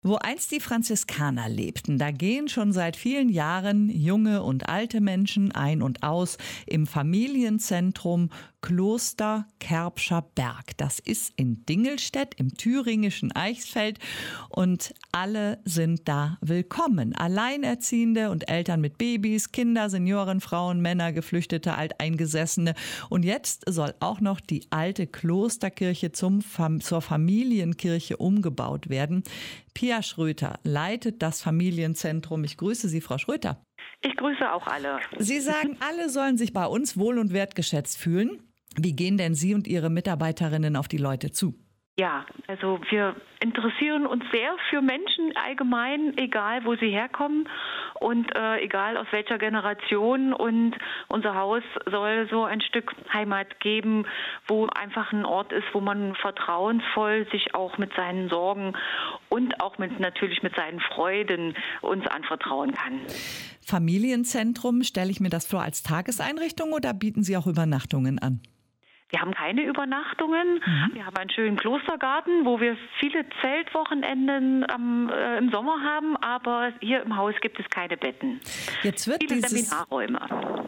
Wo einst die Franziskaner lebten, da gehen schon seit vielen Jahren junge und alte Menschen ein und aus im Familienzentrum Kloster Kerbscher Berg. Das ist in Dingelstedt im thüringischen Eichsfeld und alle sind da willkommen. Alleinerziehende und Eltern mit Babys, Kinder, Senioren, Frauen, Männer, Geflüchtete, Alteingesessene. Und jetzt soll auch noch die alte Klosterkirche zur Familienkirche umgebaut werden. Pia Schröter leitet das Familienzentrum. Ich grüße Sie, Frau Schröter. Ich grüße auch alle. Sie sagen, alle sollen sich bei uns wohl und wertgeschätzt fühlen. Wie gehen denn Sie und Ihre Mitarbeiterinnen auf die Leute zu? Ja, also wir interessieren uns sehr für Menschen allgemein, egal wo sie herkommen und egal aus welcher Generation. Und unser Haus soll so ein Stück Heimat geben, wo einfach ein Ort ist, wo man vertrauensvoll sich auch mit seinen Sorgen und auch natürlich mit seinen Freuden uns anvertrauen kann. Familienzentrum, stelle ich mir das vor als Tageseinrichtung oder bieten Sie auch Übernachtungen an? Wir haben keine Übernachtungen. Wir haben einen schönen Klostergarten, wo wir viele Zeltwochenenden im Sommer haben, aber hier im Haus gibt es keine Betten. Jetzt wird viele Seminarräume.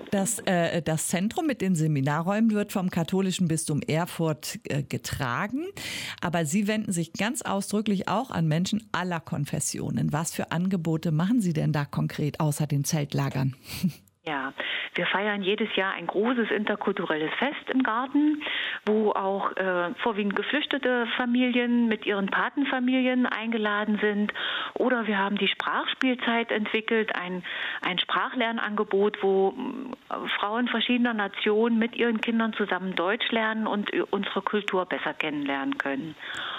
Das Zentrum mit den Seminarräumen wird vom katholischen Bistum Erfurt getragen, aber Sie wenden sich ganz ausdrücklich auch an Menschen aller Konfessionen. Was für Angebote machen Sie denn da konkret außer den Zeltlagern? Ja, wir feiern jedes Jahr ein großes interkulturelles Fest im Garten, wo auch vorwiegend geflüchtete Familien mit ihren Patenfamilien eingeladen sind. Oder wir haben die Sprachspielzeit entwickelt, ein Sprachlernangebot, wo Frauen verschiedener Nationen mit ihren Kindern zusammen Deutsch lernen und unsere Kultur besser kennenlernen können.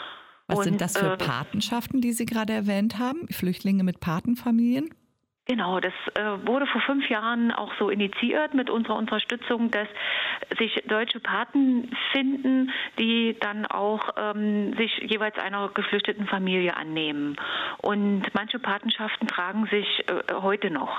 Was sind das für Patenschaften, die Sie gerade erwähnt haben? Flüchtlinge mit Patenfamilien? Genau, das wurde vor 5 Jahren auch so initiiert mit unserer Unterstützung, dass sich deutsche Paten finden, die dann auch sich jeweils einer geflüchteten Familie annehmen. Und manche Patenschaften tragen sich heute noch.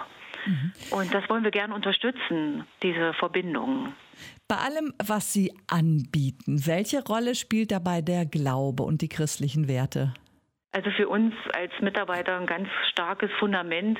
Und das wollen wir gerne unterstützen, diese Verbindung. Bei allem, was Sie anbieten, welche Rolle spielt dabei der Glaube und die christlichen Werte? Also für uns als Mitarbeiter ein ganz starkes Fundament,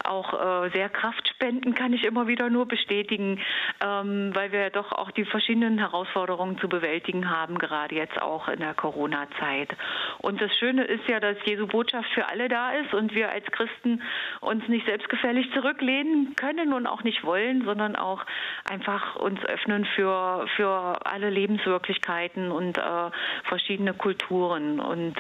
auch sehr kraftspenden, kann ich immer wieder nur bestätigen, weil wir ja doch auch die verschiedenen Herausforderungen zu bewältigen haben, gerade jetzt auch in der Corona-Zeit. Und das Schöne ist ja, dass Jesu Botschaft für alle da ist und wir als Christen uns nicht selbstgefällig zurücklehnen können und auch nicht wollen, sondern auch einfach uns öffnen für alle Lebenswirklichkeiten und verschiedene Kulturen. Und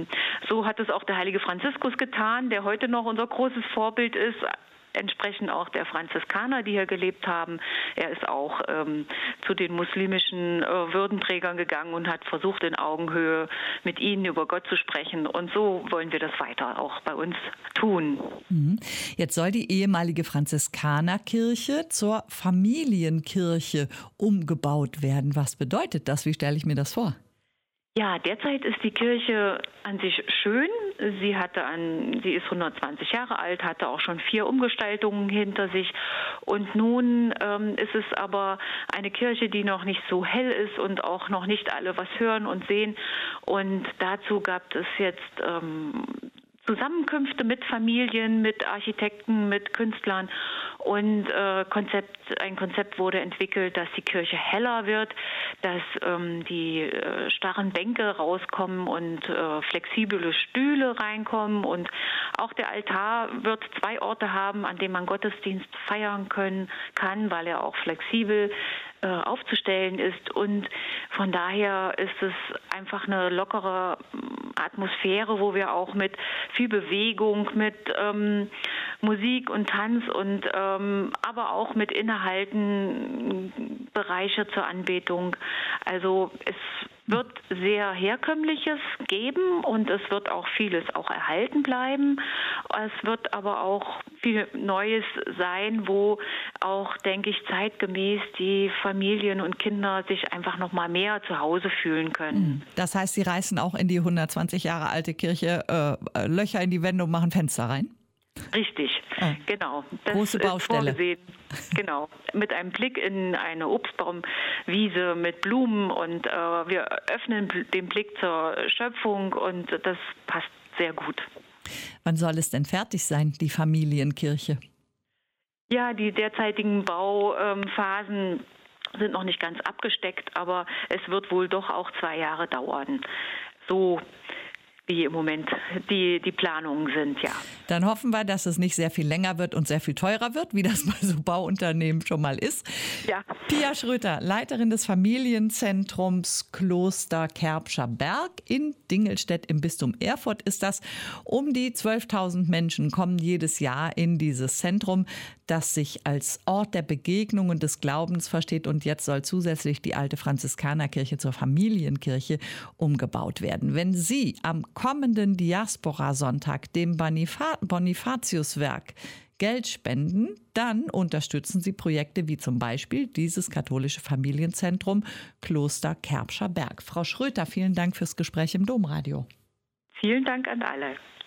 so hat es auch der heilige Franziskus getan, der heute noch unser großes Vorbild ist, entsprechend auch der Franziskaner, die hier gelebt haben. Er ist auch zu den muslimischen Würdenträgern gegangen und hat versucht, in Augenhöhe mit ihnen über Gott zu sprechen. Und so wollen wir das weiter auch bei uns tun. Jetzt soll die ehemalige Franziskanerkirche zur Familienkirche umgebaut werden. Was bedeutet das? Wie stelle ich mir das vor? Ja, derzeit ist die Kirche an sich schön. Sie ist 120 Jahre alt, hatte auch schon 4 Umgestaltungen hinter sich. Und nun ist es aber eine Kirche, die noch nicht so hell ist und auch noch nicht alle was hören und sehen. Und dazu gab es jetzt Zusammenkünfte mit Familien, mit Architekten, mit Künstlern und ein Konzept wurde entwickelt, dass die Kirche heller wird, dass die starren Bänke rauskommen und flexible Stühle reinkommen und auch der Altar wird 2 Orte haben, an denen man Gottesdienst feiern kann, weil er auch flexibel aufzustellen ist und von daher ist es einfach eine lockere Atmosphäre, wo wir auch mit viel Bewegung, mit Musik und Tanz und aber auch mit Inhalten Bereiche zur Anbetung. Also es wird sehr Herkömmliches geben und es wird auch vieles auch erhalten bleiben. Es wird aber auch viel Neues sein, wo auch, denke ich, zeitgemäß die Familien und Kinder sich einfach noch mal mehr zu Hause fühlen können. Das heißt, Sie reißen auch in die 120 Jahre alte Kirche Löcher in die Wände und machen Fenster rein? Richtig, genau. Das große Baustelle. Ist vorgesehen. Genau, mit einem Blick in eine Obstbaumwiese mit Blumen und wir öffnen den Blick zur Schöpfung und das passt sehr gut. Wann soll es denn fertig sein, die Familienkirche? Ja, die derzeitigen Bauphasen sind noch nicht ganz abgesteckt, aber es wird wohl doch auch 2 Jahre dauern. So wie im Moment die Planungen sind, ja. Dann hoffen wir, dass es nicht sehr viel länger wird und sehr viel teurer wird, wie das bei so Bauunternehmen schon mal ist. Ja. Pia Schröter, Leiterin des Familienzentrums Kloster Kerbscher Berg in Dingelstedt im Bistum Erfurt ist das. Um die 12.000 Menschen kommen jedes Jahr in dieses Zentrum, das sich als Ort der Begegnung und des Glaubens versteht. Und jetzt soll zusätzlich die alte Franziskanerkirche zur Familienkirche umgebaut werden. Wenn Sie am kommenden Diaspora-Sonntag dem Bonifatiuswerk Geld spenden, dann unterstützen Sie Projekte wie zum Beispiel dieses katholische Familienzentrum Kloster Kerbscher Berg. Frau Schröter, vielen Dank fürs Gespräch im Domradio. Vielen Dank an alle.